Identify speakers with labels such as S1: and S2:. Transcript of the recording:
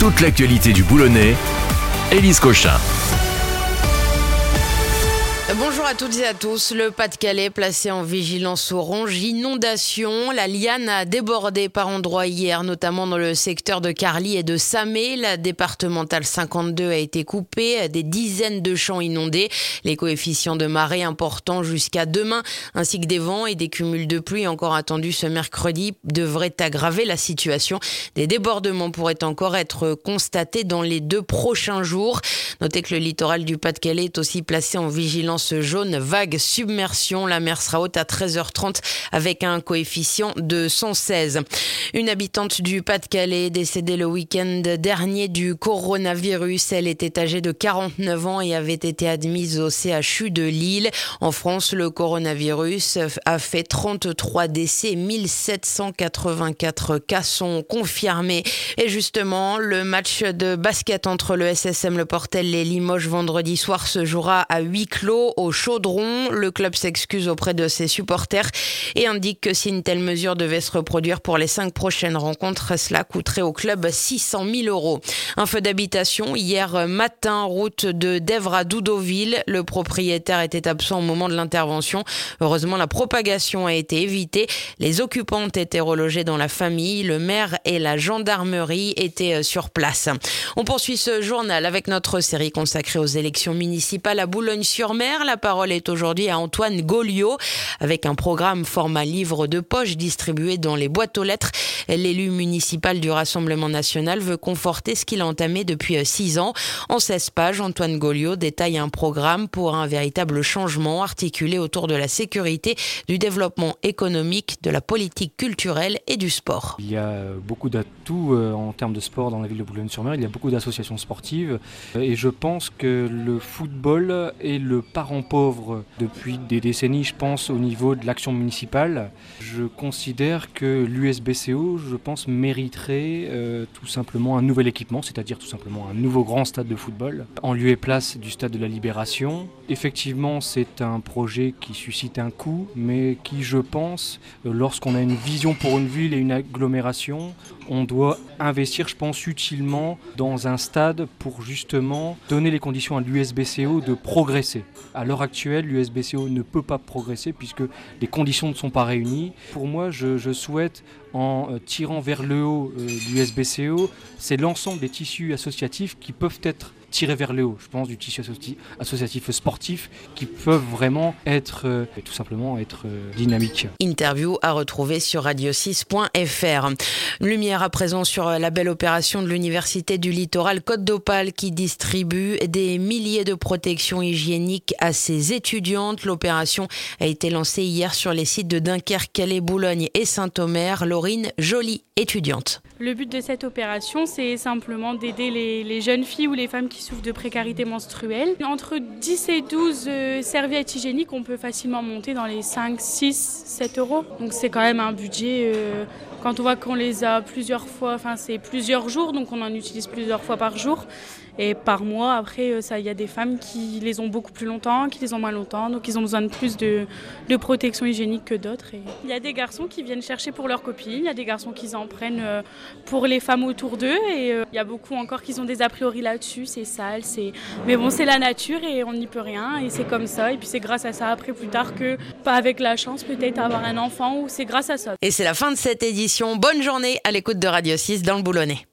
S1: Toute l'actualité du Boulonnais, Élise Cochin.
S2: Bonjour à toutes et à tous. Le Pas-de-Calais placé en vigilance orange inondation. La Liane a débordé par endroits hier, notamment dans le secteur de Carly et de Samé. La départementale 52 a été coupée, des dizaines de champs inondés. Les coefficients de marée importants jusqu'à demain, ainsi que des vents et des cumuls de pluie encore attendus ce mercredi, devraient aggraver la situation. Des débordements pourraient encore être constatés dans les 2 prochains jours. Notez que le littoral du Pas-de-Calais est aussi placé en vigilance jaune, vague submersion. La mer sera haute à 13h30 avec un coefficient de 116. Une habitante du Pas-de-Calais décédée le week-end dernier du coronavirus. Elle était âgée de 49 ans et avait été admise au CHU de Lille. En France, le coronavirus a fait 33 décès, 1784 cas sont confirmés. Et justement, le match de basket entre le SSM Le Portel et Limoges vendredi soir se jouera à huis clos au Chaudron. Le club s'excuse auprès de ses supporters et indique que si une telle mesure devait se reproduire pour les 5 prochaines rencontres, cela coûterait au club 600 000 €. Un feu d'habitation hier matin, route de Dèvres à Doudoville. Le propriétaire était absent au moment de l'intervention. Heureusement, la propagation a été évitée. Les occupants ont été relogés dans la famille. Le maire et la gendarmerie étaient sur place. On poursuit ce journal avec notre série consacrée aux élections municipales à Boulogne-sur-Mer. La parole est aujourd'hui à Antoine Goliot. Avec un programme format livre de poche distribué dans les boîtes aux lettres, l'élu municipal du Rassemblement national veut conforter ce qu'il a entamé depuis 6 ans. En 16 pages, Antoine Goliot détaille un programme pour un véritable changement articulé autour de la sécurité, du développement économique, de la politique culturelle et du sport.
S3: Il y a beaucoup d'atouts en termes de sport dans la ville de Boulogne-sur-Mer. Il y a beaucoup d'associations sportives et je pense que le football est le parent pauvre depuis des décennies, je pense, au niveau de l'action municipale. Je considère que l'USBCO, mériterait tout simplement un nouvel équipement, c'est-à-dire tout simplement un nouveau grand stade de football, en lieu et place du stade de la Libération. Effectivement, c'est un projet qui suscite un coût, mais qui, je pense, lorsqu'on a une vision pour une ville et une agglomération, on doit investir, je pense, utilement dans un stade pour justement donner les conditions à l'USBCO de progresser. À l'heure actuelle, l'USBCO ne peut pas progresser puisque les conditions ne sont pas réunies. Pour moi, je souhaite, en tirant vers le haut l'USBCO, c'est l'ensemble des tissus associatifs qui peuvent être tirés vers le haut. Je pense du tissu associatif sportif qui peuvent vraiment être tout simplement être dynamiques.
S2: Interview à retrouver sur radio6.fr. Lumière à présent sur la belle opération de l'Université du Littoral Côte d'Opale qui distribue des milliers de protections hygiéniques à ses étudiantes. L'opération a été lancée hier sur les sites de Dunkerque, Calais, Boulogne et Saint-Omer. Laurine Joly, étudiante.
S4: Le but de cette opération, c'est simplement d'aider les jeunes filles ou les femmes qui souffrent de précarité menstruelle. Entre 10 et 12 serviettes hygiéniques, on peut facilement monter dans les 5, 6, 7 €. Donc c'est quand même un budget, quand on voit qu'on les a plusieurs fois, c'est plusieurs jours, donc on en utilise plusieurs fois par jour. Et par mois, après, il y a des femmes qui les ont beaucoup plus longtemps, qui les ont moins longtemps, donc ils ont besoin de plus de protection hygiénique que d'autres. Et il y a des garçons qui viennent chercher pour leurs copines, il y a des garçons qui en prennent pour les femmes autour d'eux, et il y a beaucoup encore qui ont des a priori là-dessus, c'est sale, mais bon, c'est la nature et on n'y peut rien, et c'est comme ça, et puis c'est grâce à ça après plus tard que, pas avec la chance peut-être avoir un enfant, ou c'est grâce à ça.
S2: Et c'est la fin de cette édition. Bonne journée à l'écoute de Radio 6 dans le Boulonnais.